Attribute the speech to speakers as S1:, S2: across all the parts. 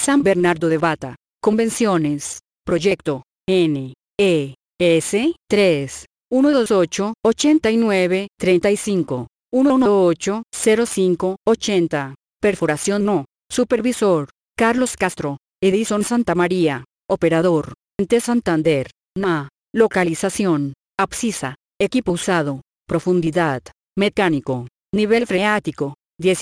S1: San Bernardo de Bata. Convenciones. Proyecto. N. E. S. 3. 128 89 35 118 05 80. Perforación no. Supervisor. Carlos Castro. Edison Santa María. Operador. Ente Santander. NA. Localización. Abscisa. Equipo usado. Profundidad. Mecánico. Nivel freático.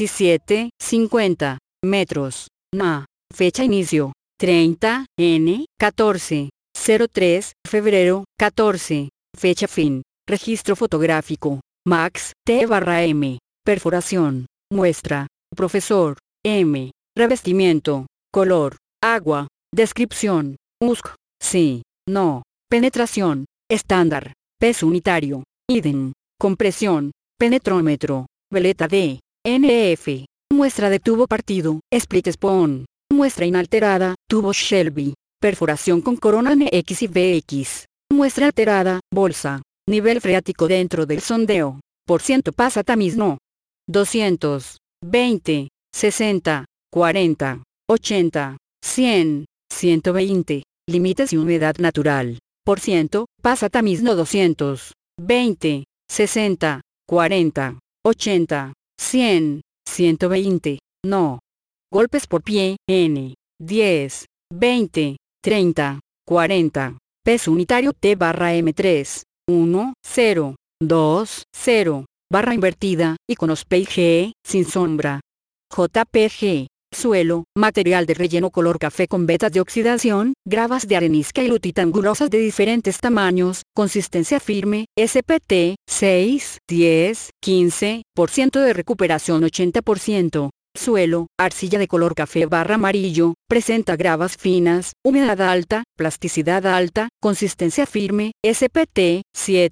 S1: 17,50 metros. NA. Fecha inicio. 30 N 14 03 febrero 14. Fecha fin. Registro fotográfico. Max T/M. Perforación. Muestra. Profesor. M. Revestimiento. Color. Agua. Descripción. USC. Sí. No. Penetración. Estándar. Peso unitario. IDEN. Compresión. Penetrómetro. Veleta D. NF. Muestra de tubo partido. Split Spoon. Muestra inalterada. Tubo Shelby. Perforación con corona NX y VX. Muestra alterada. Bolsa. Nivel freático dentro del sondeo. Por ciento pasa tamiz no. 200. 20. 60. 40. 80. 100. 120. Límites y humedad natural. Por ciento pasa tamiz no 200. 20. 60. 40. 80. 100. 120. No. Golpes por pie. N. 10. 20. 30. 40. Peso unitario T/M3. 1, 0, 2, 0. Barra invertida, iconos PG, sin sombra. JPG. Suelo, material de relleno color café con vetas de oxidación, gravas de arenisca y lutita angulosas de diferentes tamaños, consistencia firme, SPT, 6, 10, 15% de recuperación 80%. Suelo, arcilla de color café barra amarillo, presenta gravas finas, humedad alta, plasticidad alta, consistencia firme, SPT,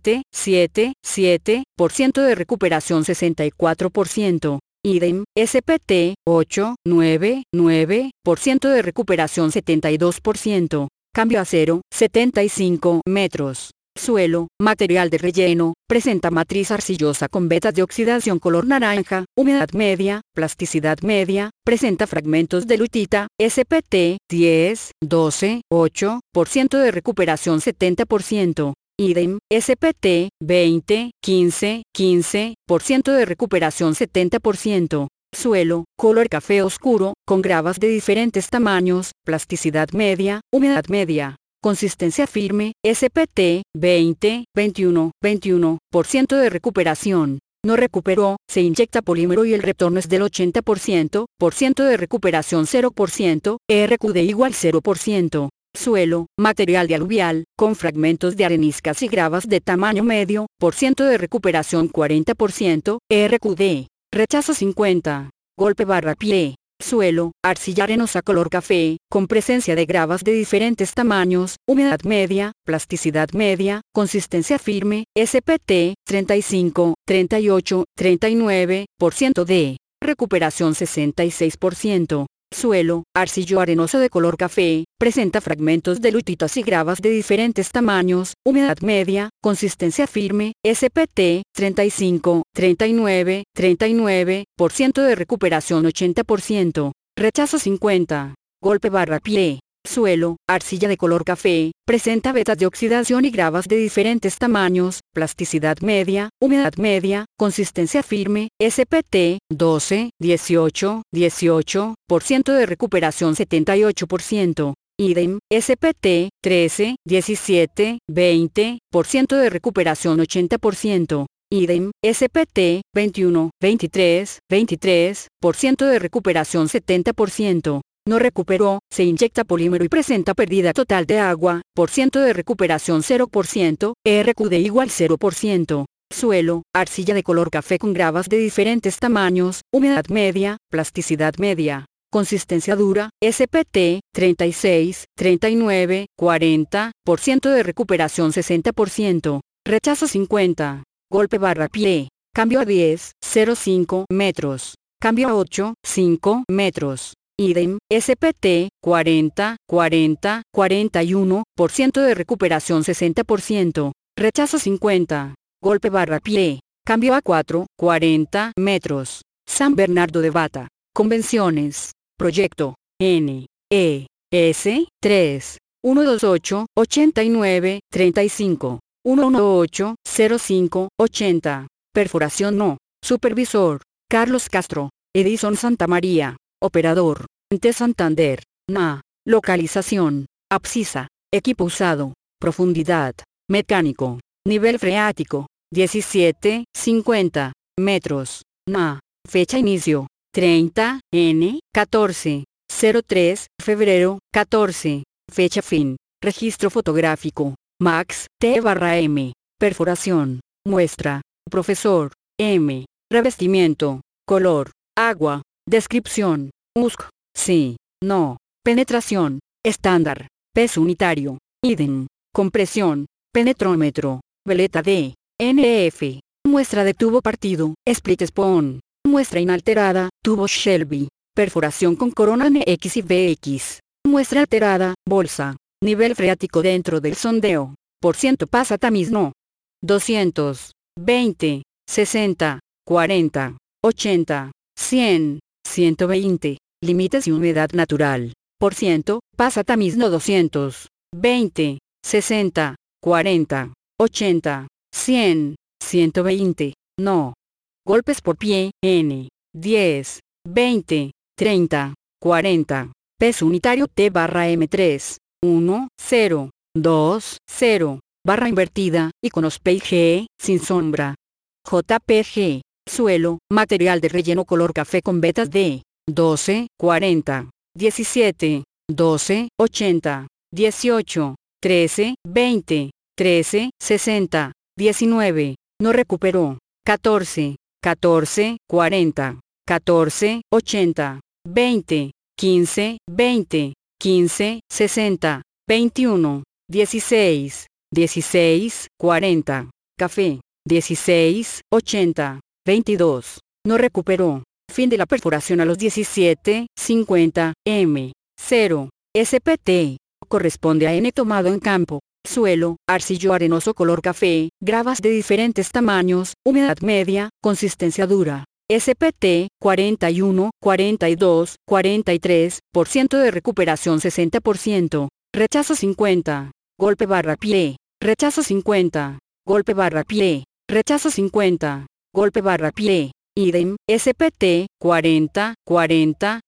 S1: 7% de recuperación 64%. IDEM, SPT, 9% de recuperación 72%. Cambio acero, 75 metros. Suelo, material de relleno, presenta matriz arcillosa con vetas de oxidación color naranja, humedad media, plasticidad media, presenta fragmentos de lutita, SPT, 8% de recuperación 70%. IDEM, SPT, 15% de recuperación 70%. Suelo, color café oscuro, con gravas de diferentes tamaños, plasticidad media, humedad media. Consistencia firme, SPT, 21% de recuperación. No recuperó, se inyecta polímero y el retorno es del 80%, de recuperación 0%, RQD igual 0%. Suelo, material de aluvial, con fragmentos de areniscas y gravas de tamaño medio, de recuperación 40%, RQD. Rechazo 50. Golpe barra pie. Suelo, arcilla arenosa color café, con presencia de gravas de diferentes tamaños, humedad media, plasticidad media, consistencia firme, SPT, 35, 38, 39% de recuperación 66%. Suelo, arcillo arenoso de color café, presenta fragmentos de lutitas y gravas de diferentes tamaños, humedad media, consistencia firme, SPT, 35, 39% de recuperación 80%. Rechazo 50. Golpe barra pie. Suelo, arcilla de color café, presenta vetas de oxidación y gravas de diferentes tamaños, plasticidad media, humedad media, consistencia firme, SPT, 18% de recuperación 78%. IDEM, SPT, 20% de recuperación 80%. IDEM, SPT, 23% de recuperación 70%. No recuperó, se inyecta polímero y presenta pérdida total de agua, de recuperación 0%, RQD igual 0%. Suelo, arcilla de color café con gravas de diferentes tamaños, humedad media, plasticidad media. Consistencia dura, SPT, 36, 39, 40% de recuperación 60%. Rechazo 50. Golpe barra pie. Cambio a 10,05 metros. Cambio a 8,5 metros. IDEM, SPT, 41% de recuperación 60%. Rechazo 50. Golpe barra pie. Cambio a 40 metros. San Bernardo de Bata. Convenciones. Proyecto. N. S 3 128 89 35 118 05 80. Perforación no. Supervisor: Carlos Castro. Edison Santa María. Operador: Ente Santander. NA. Localización: abscisa. Equipo usado. Profundidad: mecánico. Nivel freático: 1750 metros. NA. Fecha inicio: 30 N 14 03 febrero 14. Fecha fin: registro fotográfico: Max T/M. Perforación: muestra: profesor M. Revestimiento: color: agua. Descripción: USC. Sí, no. Penetración: estándar. Peso unitario: idem. Compresión: penetrómetro. Veleta de NF. Muestra de tubo partido: split spoon. Muestra inalterada: tubo Shelby. Perforación con corona NX y BX. Muestra alterada: bolsa. Nivel freático dentro del sondeo: por ciento pasa tamiz no. 200, 20, 60, 40, 80, 100, 120. Límites y humedad natural: por ciento pasa tamiz no. 200, 20, 60, 40, 80, 100, 120. No. Golpes por pie: N. 10, 20, 30, 40. Peso unitario T/M3. 1, 0, 2, 0. Barra invertida, iconos PG, sin sombra. JPG. Suelo: material de relleno color café con vetas de 12, 40, 17, 12, 80, 18, 13, 20, 13, 60, 19. No recuperó: 14, 14, 40, 14, 80, 20, 15, 20, 15, 60, 21, 16, 16, 40. Café: 16, 80, 22. No recuperó. Fin de la perforación a los 17, 50 m. 0. SPT. Corresponde a N tomado en campo. Suelo: arcillo arenoso color café, gravas de diferentes tamaños, humedad media, consistencia dura. SPT, 41, 42, 43% de recuperación 60%. Rechazo 50. Golpe barra pie. Rechazo 50. Golpe barra pie. Rechazo 50. Golpe barra pie. Idem, SPT, 40, 40,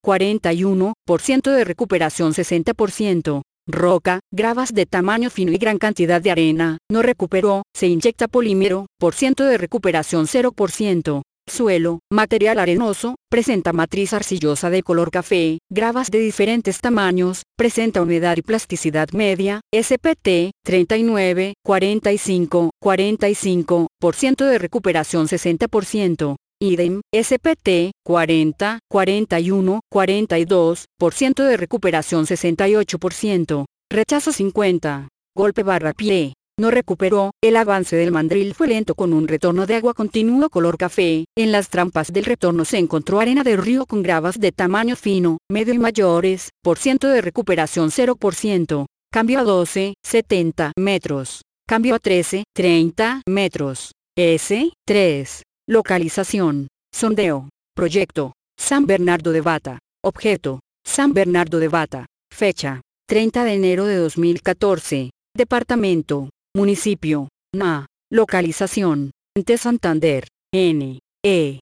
S1: 41% de recuperación 60%. Roca, gravas de tamaño fino y gran cantidad de arena, no recuperó, se inyecta polímero, por ciento de recuperación 0%. Suelo: material arenoso, presenta matriz arcillosa de color café, gravas de diferentes tamaños, presenta humedad y plasticidad media. SPT, 39, 45, 45% de recuperación 60%. Idem, SPT, 40, 41, 42% de recuperación 68%. Rechazo 50. Golpe barra pie. No recuperó. El avance del mandril fue lento con un retorno de agua continuo color café. En las trampas del retorno se encontró arena del río con gravas de tamaño fino, medio y mayores. Por ciento de recuperación 0%. Cambio a 12, 70 metros. Cambio a 13, 30 metros. S, 3. Localización: sondeo. Proyecto: San Bernardo de Bata. Objeto: San Bernardo de Bata. Fecha: 30 de enero de 2014. Departamento: municipio: NA. Localización: Ente Santander. N. E.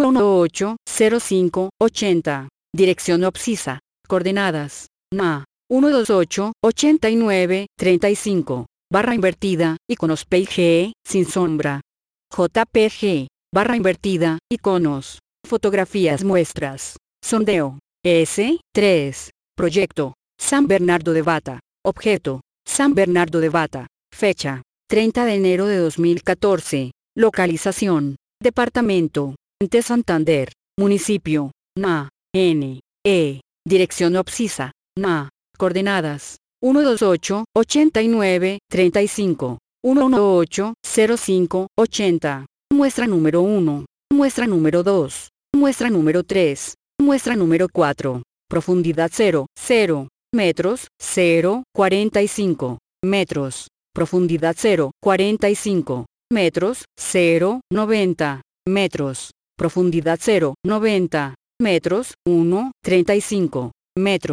S1: 118 05 80. Dirección abscisa. Coordenadas: NA. 128 89 35. Barra invertida, iconos PG, sin sombra. JPG. Barra invertida, iconos. Fotografías muestras. Sondeo: S. 3. Proyecto: San Bernardo de Bata. Objeto: San Bernardo de Bata. Fecha: 30 de enero de 2014. Localización: departamento: Ente Santander. Municipio: NA. N. E. Dirección abscisa: NA. Coordenadas: 128 89 35. 118 05 80. Muestra número 1. Muestra número 2. Muestra número 3. Muestra número 4. Profundidad 0, 0 metros, 0, 45 metros. Profundidad 0, 45 metros, 0, 90 metros. Profundidad 0, 90 metros, 1, 35 metros.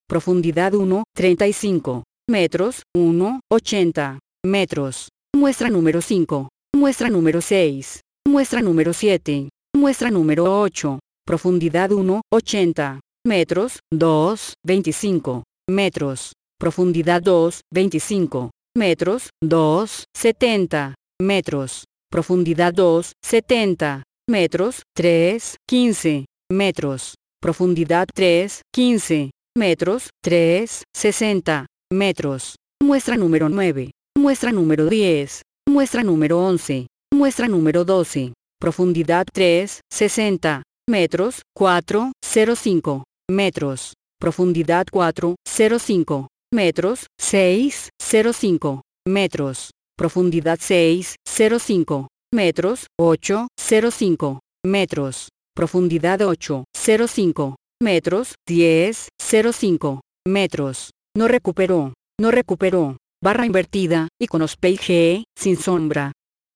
S1: Profundidad 1, 35 metros. 1, 80 metros. Muestra número 5. Muestra número 6. Muestra número 7. Muestra número 8. Profundidad 1, 80 metros. 2, 25 metros. Profundidad 2, 25 metros. 2, 70 metros. Profundidad 2, 70 metros. 3, 15 metros. Profundidad 3, 15 metros. 3, 60 metros. Muestra número 9. Muestra número 10. Muestra número 11. Muestra número 12. Profundidad 3, 60 metros. 4, 05 metros. Profundidad 4, 05 metros. 6, 05 metros. Profundidad 6, 05 metros. 8, 05 metros. Profundidad 8, 05 metros. 10, 05 metros. No recuperó. No recuperó. Barra invertida, iconos PNG, sin sombra.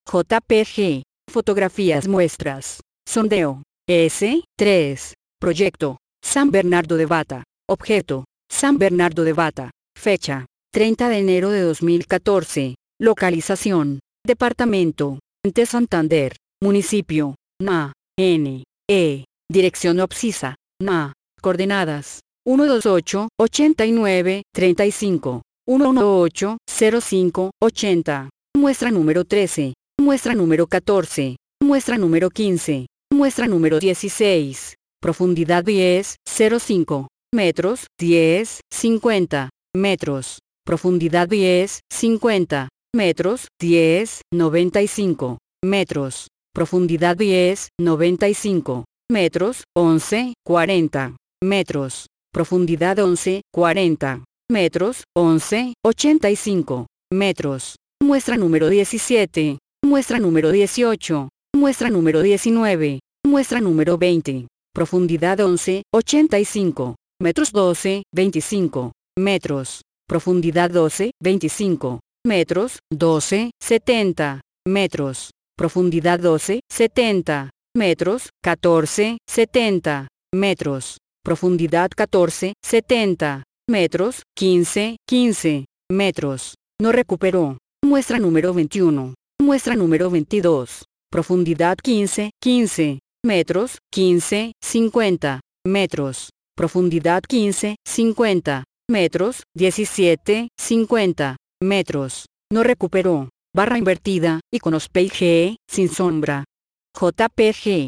S1: JPG. Fotografías muestras. Sondeo. S3. Proyecto. San Bernardo de Bata. Objeto. San Bernardo de Bata. Fecha. 30 de enero de 2014. Localización. Departamento. Ente Santander. Municipio. NA. N. E. Dirección Opsisa. NA. Coordenadas. 128, 89, 35. 118, 05, 80. Muestra número 13. Muestra número 14. Muestra número 15. Muestra número 16. Profundidad 10, 05 metros. 10, 50 metros. Profundidad 10, 50 metros. 10, 95 metros. Profundidad 10, 95 metros. 11, 40 metros. Profundidad 11, 40 metros. 11, 85 metros. Muestra número 17. Muestra número 18. Muestra número 19. Muestra número 20. Profundidad 11, 85 metros. 12, 25 metros. Profundidad 12, 25 metros. 12, 70 metros. Profundidad 12, 70 metros. 14, 70 metros. Profundidad 14, 70 metros. 15, 15 metros. No recuperó. Muestra número 21. Muestra número 22. Profundidad 15, 15 metros. 15, 50 metros. Profundidad 15, 50 metros. 17, 50 metros. No recuperó. Barra invertida, iconos PNG, sin sombra. JPG.